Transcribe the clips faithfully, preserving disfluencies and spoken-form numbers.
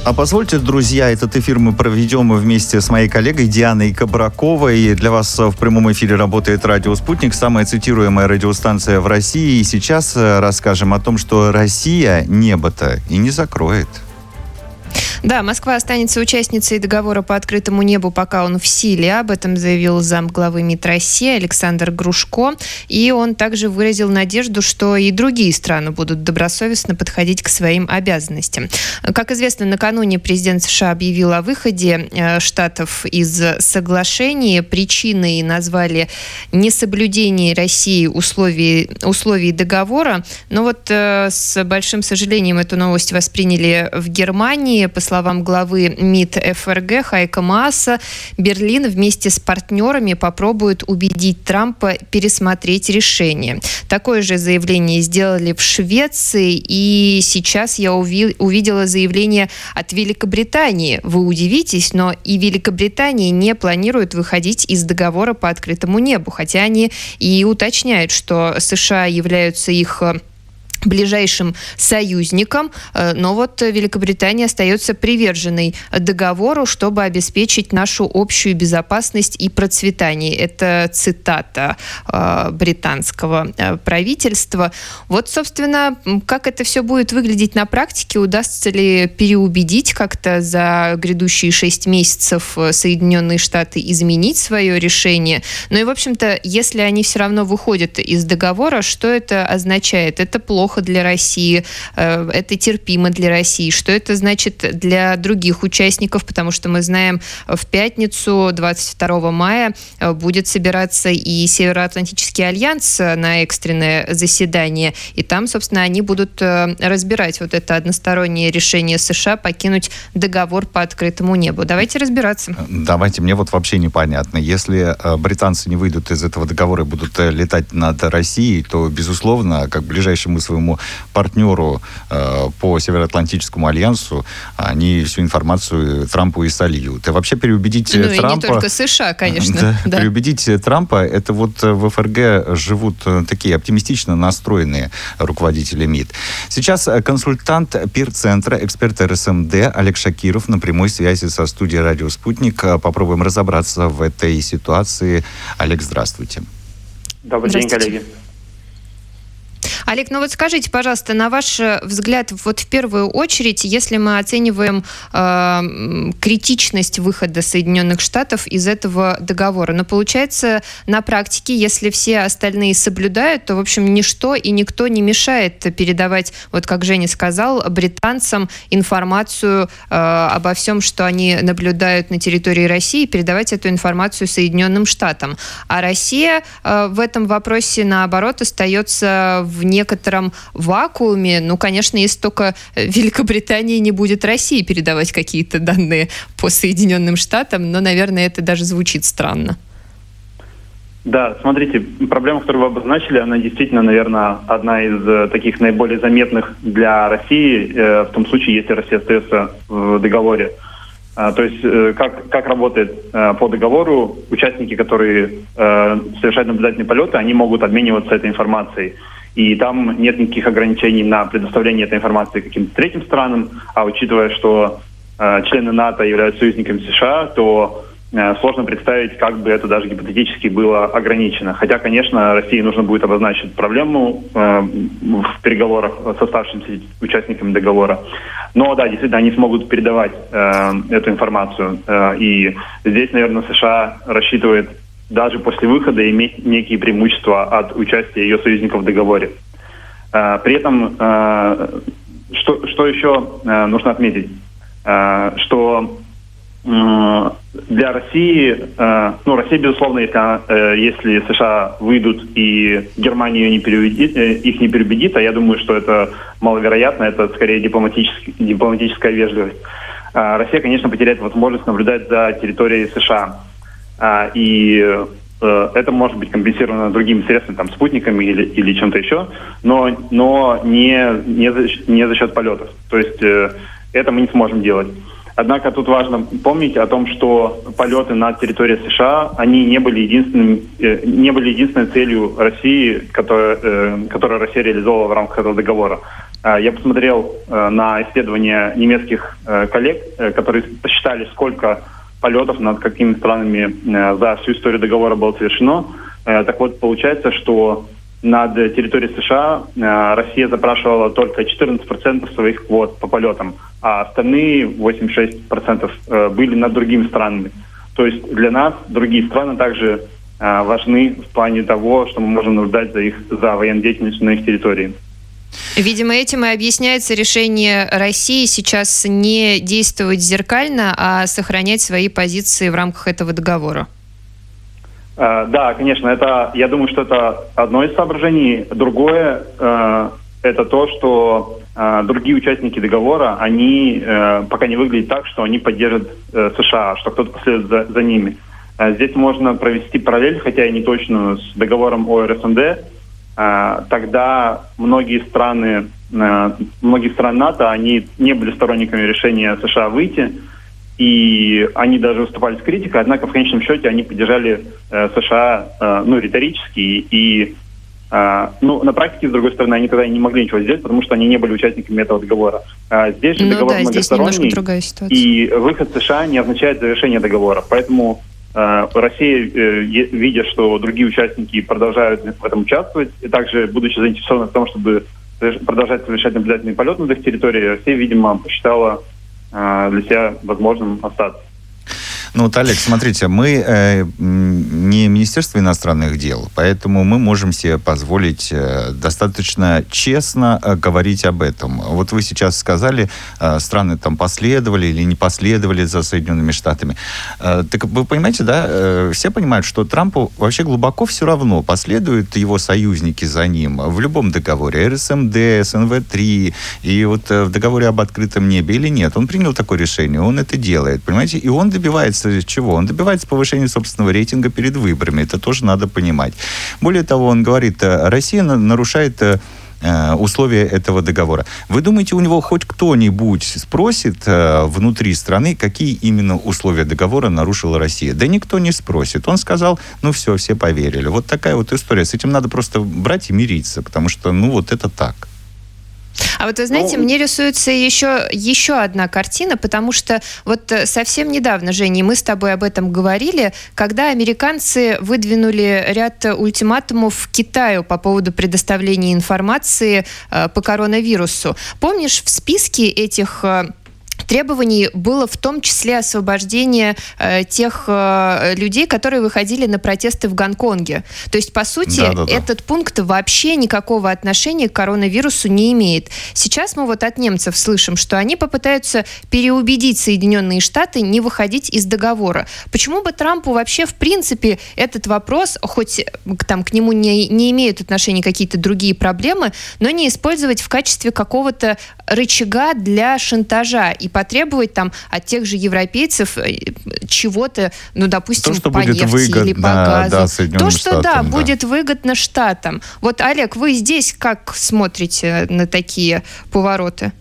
А позвольте, друзья, этот эфир мы проведем вместе с моей коллегой Дианой Кабраковой. Для вас в прямом эфире работает радио «Спутник», самая цитируемая радиостанция в России. И сейчас расскажем о том, что Россия небо-то и не закроет. Да, Москва останется участницей договора по открытому небу, пока он в силе. Об этом заявил замглавы МИД России Александр Грушко. И он также выразил надежду, что и другие страны будут добросовестно подходить к своим обязанностям. Как известно, накануне президент США объявил о выходе штатов из соглашения. Причиной назвали несоблюдение России условий, условий договора. Но вот с большим сожалением эту новость восприняли в Германии. По словам главы МИД ФРГ Хайка Мааса, Берлин вместе с партнерами попробует убедить Трампа пересмотреть решение. Такое же заявление сделали в Швеции, и сейчас я уви- увидела заявление от Великобритании. Вы удивитесь, но и Великобритания не планирует выходить из договора по открытому небу, хотя они и уточняют, что США являются их ближайшим союзником, но вот Великобритания остается приверженной договору, чтобы обеспечить нашу общую безопасность и процветание. Это цитата э, британского э, правительства. Вот, собственно, как это все будет выглядеть на практике, удастся ли переубедить как-то за грядущие шесть месяцев Соединенные Штаты изменить свое решение? Ну и, в общем-то, если они все равно выходят из договора, что это означает? Это плохо для России, это терпимо для России. Что это значит для других участников? Потому что мы знаем, в пятницу, двадцать второго мая, будет собираться и Североатлантический альянс на экстренное заседание. И там, собственно, они будут разбирать вот это одностороннее решение США покинуть договор по открытому небу. Давайте разбираться. Давайте, мне вот вообще непонятно. Если британцы не выйдут из этого договора и будут летать над Россией, то, безусловно, как ближайшему своему партнеру э, по Североатлантическому альянсу, они всю информацию Трампу и сольют. И вообще переубедить ну, Трампа... Ну и не только США, конечно. Да, да. Переубедить Трампа, это вот в ФРГ живут такие оптимистично настроенные руководители МИД. Сейчас консультант пир-центра, эксперт эр эс эм дэ Олег Шакиров на прямой связи со студией «Радио Спутник». Попробуем разобраться в этой ситуации. Олег, здравствуйте. Добрый день, коллеги. Олег, ну вот скажите, пожалуйста, на ваш взгляд, вот в первую очередь, если мы оцениваем э, критичность выхода Соединенных Штатов из этого договора, но получается на практике, если все остальные соблюдают, то, в общем, ничто и никто не мешает передавать, вот как Женя сказал, британцам информацию э, обо всем, что они наблюдают на территории России, передавать эту информацию Соединенным Штатам. А Россия э, в этом вопросе, наоборот, остается в некотором вакууме. Ну, конечно, если только Великобритания не будет России передавать какие-то данные по Соединенным Штатам, но, наверное, это даже звучит странно. Да, смотрите, проблема, которую вы обозначили, она действительно, наверное, одна из э, таких наиболее заметных для России, э, в том случае, если Россия остается в договоре. А, то есть, э, как, как работает э, по договору, участники, которые э, совершают наблюдательные полеты, они могут обмениваться этой информацией. И там нет никаких ограничений на предоставление этой информации каким-то третьим странам, а учитывая, что э, члены НАТО являются союзниками США, то э, сложно представить, как бы это даже гипотетически было ограничено. Хотя, конечно, России нужно будет обозначить проблему э, в переговорах с оставшимися участниками договора. Но да, действительно, они смогут передавать э, эту информацию. Э, и здесь, наверное, США рассчитывает даже после выхода иметь некие преимущества от участия ее союзников в договоре. Э, при этом, э, что, что еще э, нужно отметить, э, что э, для России, э, ну, Россия, безусловно, если, э, если США выйдут и Германия не переубедит, э, их не переубедит, а я думаю, что это маловероятно, это скорее дипломатический, дипломатическая вежливость. Э, Россия, конечно, потеряет возможность наблюдать за территорией США. И э, это может быть компенсировано другими средствами, там, спутниками или, или чем-то еще, но, но не, не, за, не за счет полетов. То есть э, это мы не сможем делать. Однако тут важно помнить о том, что полеты над территорией США, они не были единственным, не были единственной целью России, которую, которую Россия реализовала в рамках этого договора. Я посмотрел на исследования немецких коллег, которые посчитали, сколько полетов над какими странами за всю историю договора было совершено. Так вот, получается, что над территорией США Россия запрашивала только четырнадцать процентов своих квот по полетам, а остальные восемьдесят шесть процентов были над другими странами. То есть для нас другие страны также важны в плане того, что мы можем наблюдать за их за военной деятельностью на их территории. Видимо, этим и объясняется решение России сейчас не действовать зеркально, а сохранять свои позиции в рамках этого договора. Uh, да, конечно, это, я думаю, что это одно из соображений. Другое uh, это то, что uh, другие участники договора, они uh, пока не выглядят так, что они поддержат uh, США, что кто-то последует за, за ними. Uh, здесь можно провести параллель, хотя и не точную, с договором о эр эс эм дэ. Uh, тогда многие страны, uh, многие страны НАТО, они не были сторонниками решения США выйти. И они даже выступали с критикой, однако в конечном счете они поддержали э, США, э, ну, риторически, и, э, ну, на практике, с другой стороны, они тогда не могли ничего сделать, потому что они не были участниками этого договора. А здесь же ну, договор да, многосторонний, и выход США не означает завершение договора. Поэтому э, Россия, э, видя, что другие участники продолжают в этом участвовать, и также, будучи заинтересованы в том, чтобы продолжать совершать наблюдательный полет над их территорией, Россия, видимо, посчитала для себя возможным остаться. Ну вот, Олег, смотрите, мы э, не Министерство иностранных дел, поэтому мы можем себе позволить э, достаточно честно э, говорить об этом. Вот вы сейчас сказали, э, страны там последовали или не последовали за Соединенными Штатами. Э, так вы понимаете, да, э, все понимают, что Трампу вообще глубоко все равно, последуют его союзники за ним в любом договоре, эр эс эм дэ, эс эн вэ три, и вот э, в договоре об открытом небе или нет. Он принял такое решение, он это делает, понимаете, и он добивается чего? Он добивается повышения собственного рейтинга перед выборами. Это тоже надо понимать. Более того, он говорит, Россия нарушает условия этого договора. Вы думаете, у него хоть кто-нибудь спросит внутри страны, какие именно условия договора нарушила Россия? Да никто не спросит. Он сказал, ну все, все поверили. Вот такая вот история. С этим надо просто брать и мириться, потому что, ну вот это так. А вот вы знаете, ну, мне рисуется еще, еще одна картина, потому что вот совсем недавно, Женя, мы с тобой об этом говорили, когда американцы выдвинули ряд ультиматумов Китаю по поводу предоставления информации э, по коронавирусу. Помнишь, в списке этих э, требований было в том числе освобождение э, тех э, людей, которые выходили на протесты в Гонконге. То есть, по сути, да, да, да. этот пункт вообще никакого отношения к коронавирусу не имеет. Сейчас мы вот от немцев слышим, что они попытаются переубедить Соединенные Штаты не выходить из договора. Почему бы Трампу вообще, в принципе, этот вопрос, хоть там к нему не, не имеют отношения какие-то другие проблемы, но не использовать в качестве какого-то рычага для шантажа и потребовать там от тех же европейцев чего-то, ну, допустим, то, что по будет нефти выгодно, или по газу. Да, Соединенным То, что, Штатам, да, да, будет выгодно Штатам. Вот, Олег, вы здесь как смотрите на такие повороты?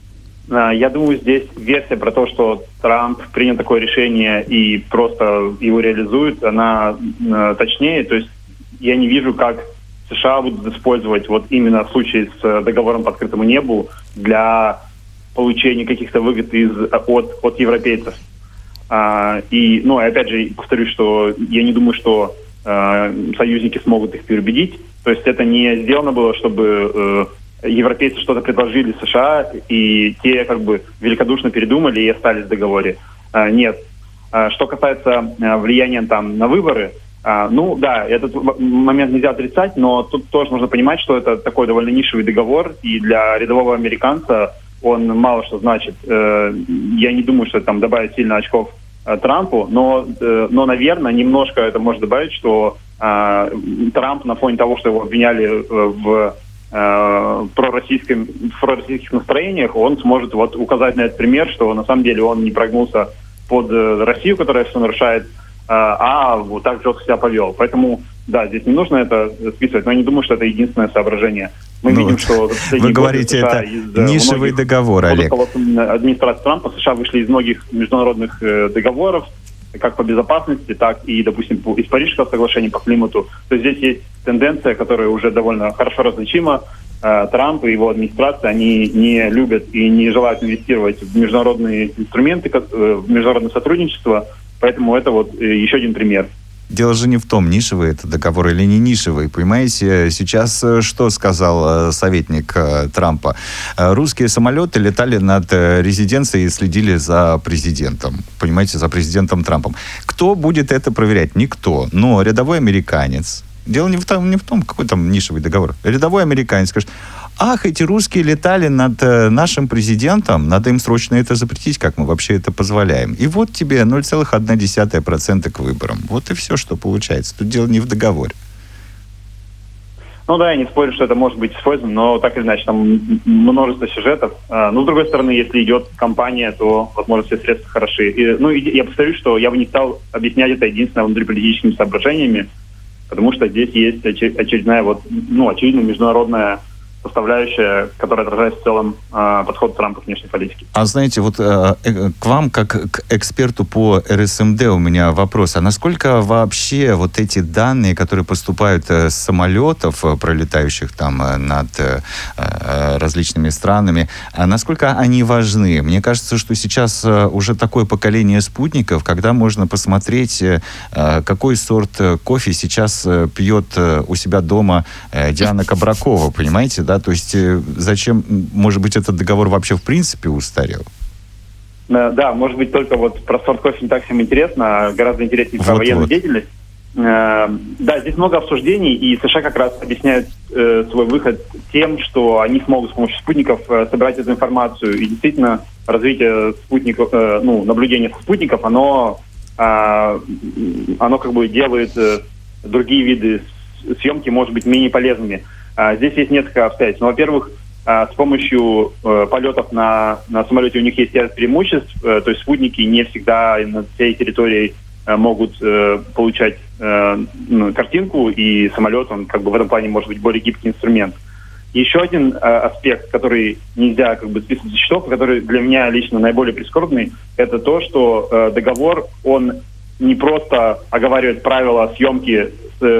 Я думаю, здесь версия про то, что Трамп принял такое решение и просто его реализует, она э, точнее. То есть я не вижу, как США будут использовать вот именно в случае с договором по открытому небу для получения каких-то выгод из, от, от европейцев. А, и, ну, опять же, повторюсь, что я не думаю, что э, союзники смогут их переубедить. То есть это не сделано было, чтобы э, европейцы что-то предложили США, и те как бы великодушно передумали и остались в договоре. А, нет. А, что касается а, влияния там на выборы, а, ну да, этот момент нельзя отрицать, но тут тоже нужно понимать, что это такой довольно нишевый договор, и для рядового американца он мало что значит. Э, я не думаю, что это там добавит сильно очков э, Трампу, но, э, но, наверное, немножко это может добавить, что э, Трамп на фоне того, что его обвиняли в, э, пророссийском, в пророссийских настроениях, он сможет вот указать на этот пример, что на самом деле он не прогнулся под Россию, которая все нарушает, э, а вот так жестко себя повел. Поэтому, да, здесь не нужно это списывать, но я не думаю, что это единственное соображение. Мы ну, видим, что... Вы говорите, это из, нишевый договор, Олег. Администрации Трампа США вышли из многих международных э, договоров, как по безопасности, так и, допустим, из Парижского соглашения по климату. То есть здесь есть тенденция, которая уже довольно хорошо различима. Э, Трамп и его администрация, они не любят и не желают инвестировать в международные инструменты, э, в международное сотрудничество. Поэтому это вот э, еще один пример. Дело же не в том, нишевый это договор или не нишевый. Понимаете, сейчас что сказал советник Трампа? Русские самолеты летали над резиденцией и следили за президентом. Понимаете, за президентом Трампом. Кто будет это проверять? Никто. Но рядовой американец. Дело не в том, не в том, какой там нишевый договор. Рядовой американец скажет: ах, эти русские летали над э, нашим президентом, надо им срочно это запретить, как мы вообще это позволяем. И вот тебе ноль целых одна десятая процента к выборам. Вот и все, что получается. Тут дело не в договоре. Ну да, я не спорю, что это может быть использовано, но так или иначе, там множество сюжетов. А, но с другой стороны, если идет кампания, то, возможно, все средства хороши. И, ну, и я повторюсь, что я бы не стал объяснять это единственно внутриполитическими соображениями, потому что здесь есть очередная, вот, ну, очевидно, международная составляющая, которая отражает в целом э, подход Трампа к внешней политике. А знаете, вот э, э, к вам, как к эксперту по эр эс эм дэ, у меня вопрос. А насколько вообще вот эти данные, которые поступают э, с самолетов, э, пролетающих там э, над э, э, различными странами, а насколько они важны? Мне кажется, что сейчас э, уже такое поколение спутников, когда можно посмотреть, э, какой сорт кофе сейчас э, пьет э, у себя дома э, Диана Кабракова, понимаете, да? То есть э, зачем, может быть, этот договор вообще в принципе устарел? Да, может быть, только вот про сорт кофе не так всем интересно, а гораздо интереснее про вот, военную вот. деятельность. Да, здесь много обсуждений, и США как раз объясняют э, свой выход тем, что они смогут с помощью спутников э, собирать эту информацию. И действительно, развитие спутников, э, ну, наблюдения со спутников, оно, э, оно как бы делает э, другие виды съемки, может быть, менее полезными. Здесь есть несколько обстоятельств. Ну, во-первых, с помощью полетов на, на самолете у них есть ряд преимуществ, то есть спутники не всегда над всей территорией могут получать картинку, и самолет, он как бы в этом плане может быть более гибкий инструмент. Еще один аспект, который нельзя как бы списывать со счетов, который для меня лично наиболее прискорбный, это то, что договор, он не просто оговаривает правила съемки,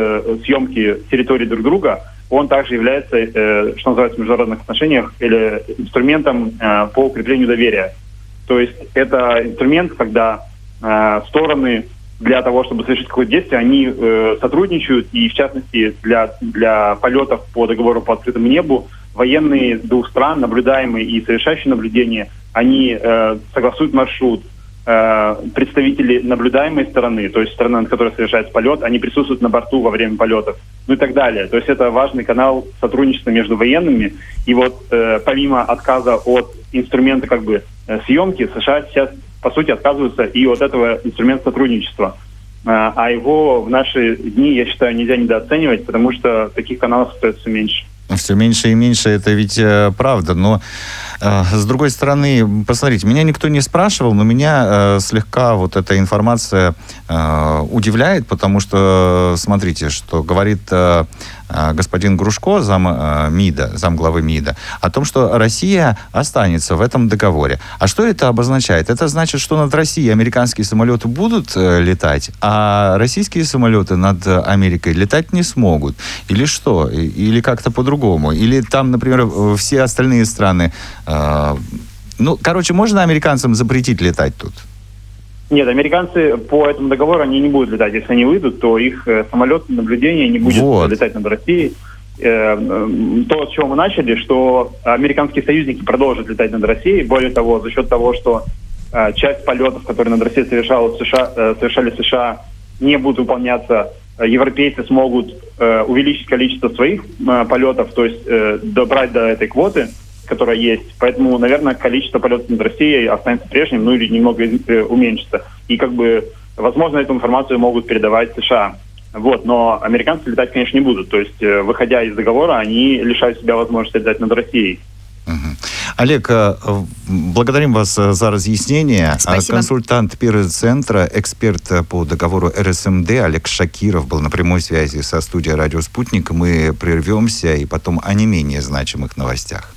съемки территории друг друга, он также является, э, что называется, в международных отношениях или инструментом э, по укреплению доверия. То есть это инструмент, когда э, стороны для того, чтобы совершить какое-то действие, они э, сотрудничают, и в частности для, для полетов по договору по открытому небу военные двух стран, наблюдаемые и совершающие наблюдения, они э, согласуют маршрут. Представители наблюдаемой стороны, то есть стороны, на которой совершается полет, они присутствуют на борту во время полетов, ну и так далее. То есть это важный канал сотрудничества между военными. И вот э, помимо отказа от инструмента как бы съемки, США сейчас, по сути, отказываются и от этого инструмента сотрудничества. А, а его в наши дни, я считаю, нельзя недооценивать, потому что таких каналов остается все меньше. Все меньше и меньше, это ведь э, правда, но э, с другой стороны, посмотрите, меня никто не спрашивал, но меня э, слегка вот эта информация э, удивляет, потому что, смотрите, что говорит э, господин Грушко, зам э, МИДа, замглавы МИДа, о том, что Россия останется в этом договоре. А что это обозначает? Это значит, что над Россией американские самолеты будут э, летать, а российские самолеты над Америкой летать не смогут. Или что? Или как-то по-другому? Или там, например, все остальные страны... Э, ну, короче, можно американцам запретить летать тут? Нет, американцы по этому договору они не будут летать. Если они выйдут, то их э, самолет наблюдения не будет вот. летать над Россией. Э, э, то, с чего мы начали, что американские союзники продолжат летать над Россией. Более того, за счет того, что э, часть полетов, которые над Россией совершала США, э, совершали США, не будут выполняться, э, европейцы смогут э, увеличить количество своих э, полетов, то есть э, добрать до этой квоты, которая есть. Поэтому, наверное, количество полетов над Россией останется прежним, ну или немного э, уменьшится. И как бы, возможно, эту информацию могут передавать США. Вот, но американцы летать, конечно, не будут. То есть, э, выходя из договора, они лишают себя возможности летать над Россией. Uh-huh. Олег, благодарим вас за разъяснение. Спасибо. Консультант пир-центра, эксперт по договору эр эс эм дэ Олег Шакиров был на прямой связи со студией «Радио Спутник». Мы прервемся и потом о не менее значимых новостях.